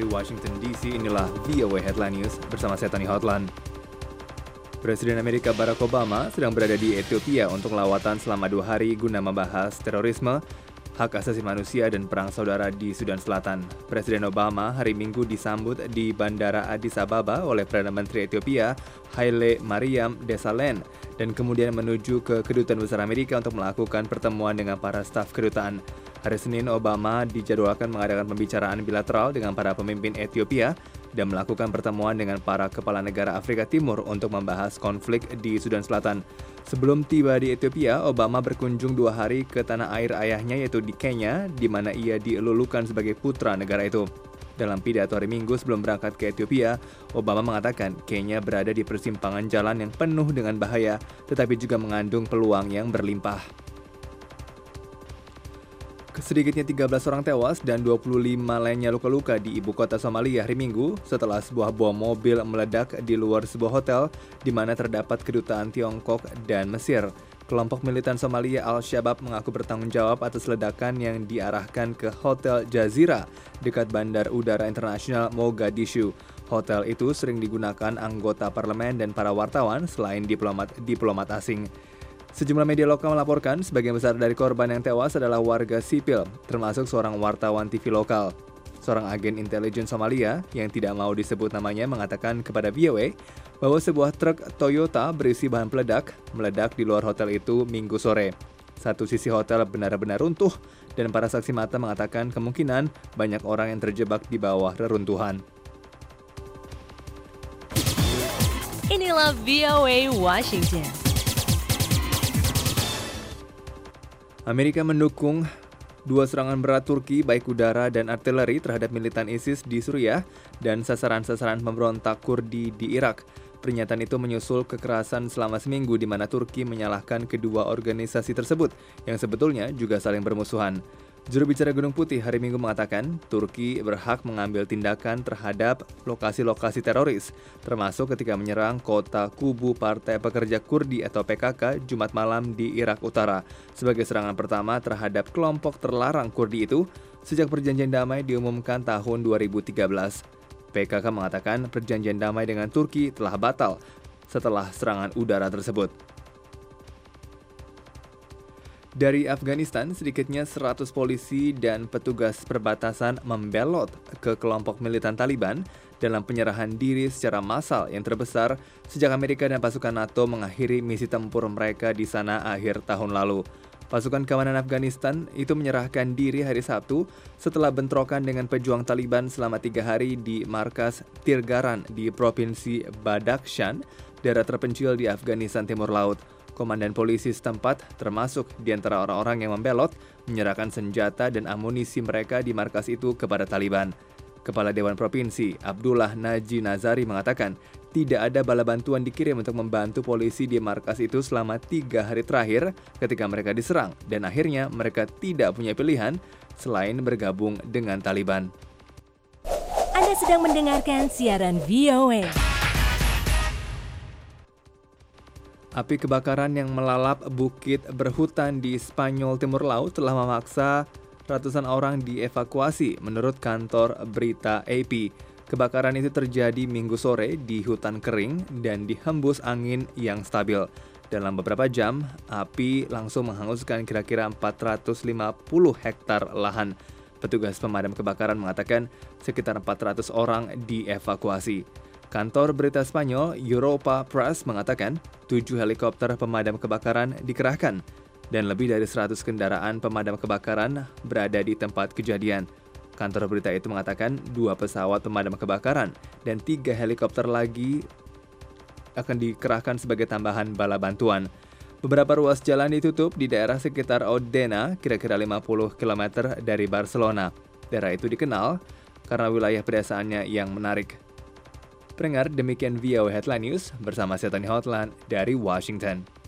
dari Washington DC, inilah VOA Headline News bersama saya Tony Hotland. Presiden Amerika Barack Obama sedang berada di Ethiopia untuk lawatan selama 2 hari guna membahas terorisme, hak asasi manusia, dan perang saudara di Sudan Selatan. Presiden Obama hari Minggu disambut di Bandara Addis Ababa oleh Perdana Menteri Ethiopia Haile Mariam Desalegn dan kemudian menuju ke Kedutaan Besar Amerika untuk melakukan pertemuan dengan para staf kedutaan. Hari Senin, Obama dijadwalkan mengadakan pembicaraan bilateral dengan para pemimpin Ethiopia dan melakukan pertemuan dengan para kepala negara Afrika Timur untuk membahas konflik di Sudan Selatan. Sebelum tiba di Ethiopia, Obama berkunjung 2 hari ke tanah air ayahnya yaitu di Kenya, di mana ia dilulukan sebagai putra negara itu. Dalam pidato hari Minggu sebelum berangkat ke Ethiopia, Obama mengatakan Kenya berada di persimpangan jalan yang penuh dengan bahaya, tetapi juga mengandung peluang yang berlimpah. Sedikitnya 13 orang tewas dan 25 lainnya luka-luka di ibu kota Somalia hari Minggu setelah sebuah bom mobil meledak di luar sebuah hotel di mana terdapat kedutaan Tiongkok dan Mesir. Kelompok militan Somalia Al-Shabaab mengaku bertanggung jawab atas ledakan yang diarahkan ke Hotel Jazira dekat Bandar Udara Internasional Mogadishu. Hotel itu sering digunakan anggota parlemen dan para wartawan selain diplomat asing. Sejumlah media lokal melaporkan sebagian besar dari korban yang tewas adalah warga sipil, termasuk seorang wartawan TV lokal. Seorang agen intelijen Somalia yang tidak mau disebut namanya mengatakan kepada VOA bahwa sebuah truk Toyota berisi bahan peledak meledak di luar hotel itu Minggu sore. Satu sisi hotel benar-benar runtuh dan para saksi mata mengatakan kemungkinan banyak orang yang terjebak di bawah reruntuhan. Inilah VOA Washington. Amerika mendukung 2 serangan berat Turki baik udara dan artileri terhadap militan ISIS di Suriah dan sasaran-sasaran pemberontak Kurdi di Irak. Pernyataan itu menyusul kekerasan selama seminggu di mana Turki menyalahkan kedua organisasi tersebut yang sebetulnya juga saling bermusuhan. Juru bicara Gunung Putih hari Minggu mengatakan Turki berhak mengambil tindakan terhadap lokasi-lokasi teroris, termasuk ketika menyerang kota kubu Partai Pekerja Kurdi atau PKK Jumat malam di Irak Utara, sebagai serangan pertama terhadap kelompok terlarang Kurdi itu sejak perjanjian damai diumumkan tahun 2013. PKK mengatakan perjanjian damai dengan Turki telah batal setelah serangan udara tersebut. Dari Afghanistan, sedikitnya 100 polisi dan petugas perbatasan membelot ke kelompok militan Taliban dalam penyerahan diri secara massal yang terbesar sejak Amerika dan pasukan NATO mengakhiri misi tempur mereka di sana akhir tahun lalu. Pasukan keamanan Afghanistan itu menyerahkan diri hari Sabtu setelah bentrokan dengan pejuang Taliban selama 3 hari di markas Tirgaran di Provinsi Badakhshan, daerah terpencil di Afghanistan Timur Laut. Komandan polisi setempat, termasuk di antara orang-orang yang membelot, menyerahkan senjata dan amunisi mereka di markas itu kepada Taliban. Kepala Dewan Provinsi, Abdullah Naji Nazari mengatakan, tidak ada bala bantuan dikirim untuk membantu polisi di markas itu selama 3 hari terakhir ketika mereka diserang, dan akhirnya mereka tidak punya pilihan selain bergabung dengan Taliban. Anda sedang mendengarkan siaran VOA. Api kebakaran yang melalap bukit berhutan di Spanyol Timur Laut telah memaksa ratusan orang dievakuasi, menurut kantor berita AP. Kebakaran itu terjadi Minggu sore di hutan kering dan dihembus angin yang stabil. Dalam beberapa jam, api langsung menghanguskan kira-kira 450 hektar lahan. Petugas pemadam kebakaran mengatakan sekitar 400 orang dievakuasi. Kantor berita Spanyol Europa Press mengatakan 7 helikopter pemadam kebakaran dikerahkan dan lebih dari 100 kendaraan pemadam kebakaran berada di tempat kejadian. Kantor berita itu mengatakan 2 pesawat pemadam kebakaran dan 3 helikopter lagi akan dikerahkan sebagai tambahan bala bantuan. Beberapa ruas jalan ditutup di daerah sekitar Odena, kira-kira 50 km dari Barcelona. Daerah itu dikenal karena wilayah pedesaannya yang menarik. Pendengar, demikian VOA Headline News bersama saya Tony Hotland dari Washington.